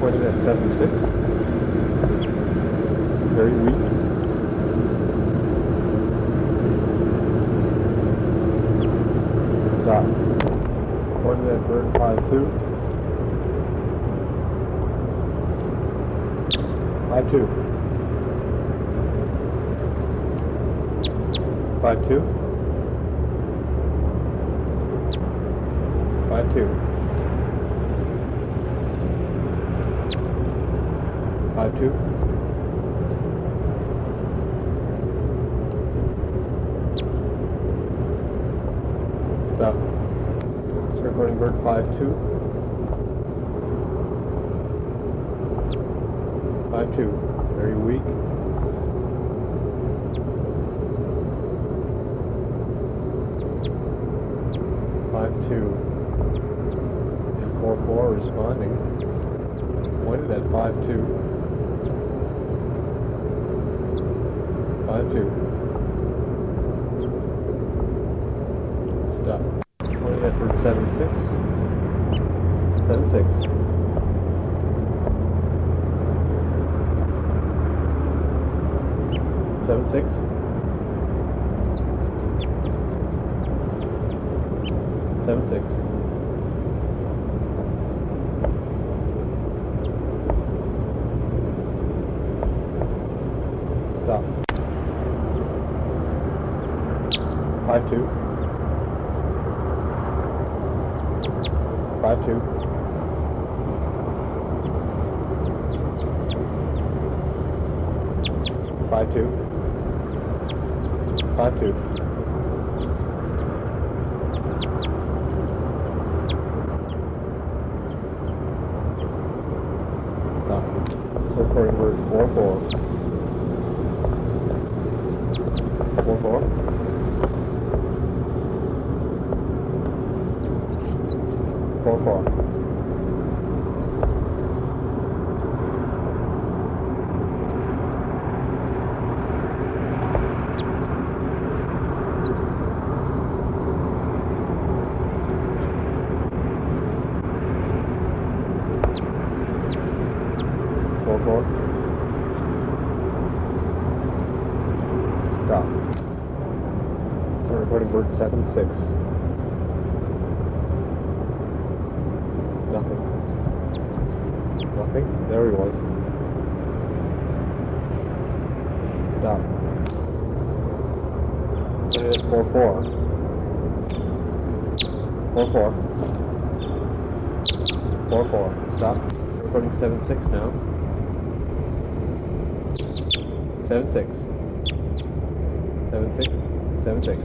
pointed at 76. Very weak. Stop. Pointed at bird 5-2. 5-2. 5-2. 5-2. 5-2. Stop. Start recording bird 5-2. 5-2. Very weak. And 4-4 responding. Pointed at 5-2. 5-2. Stop. Pointed at bird 7-6. 7-6. 7-6. 7-6. Stop. 5-2. 5-2. 5-2. 5-2. Stop. So recording bird 4-4. 4-4. 4-4. 4-4. Stop. Start recording bird 7-6. Nothing. Nothing? There he was. Stop. Put it at 4-4. 4-4. 4-4. Stop. Recording 7-6 now. 7-6. 7-6. 7-6.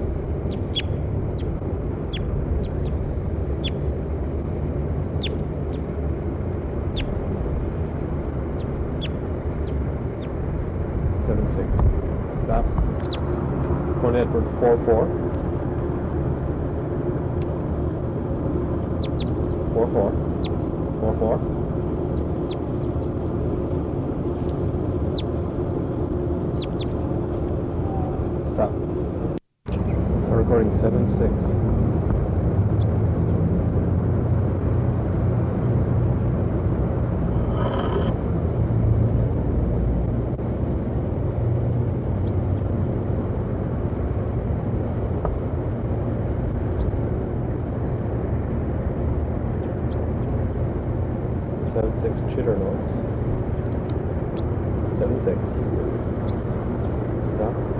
7-6. Stop. Point at bird 4-4. 4-4. 4-4. Stop. Start recording 7-6. 7-6 chitter notes. 7-6. Stop.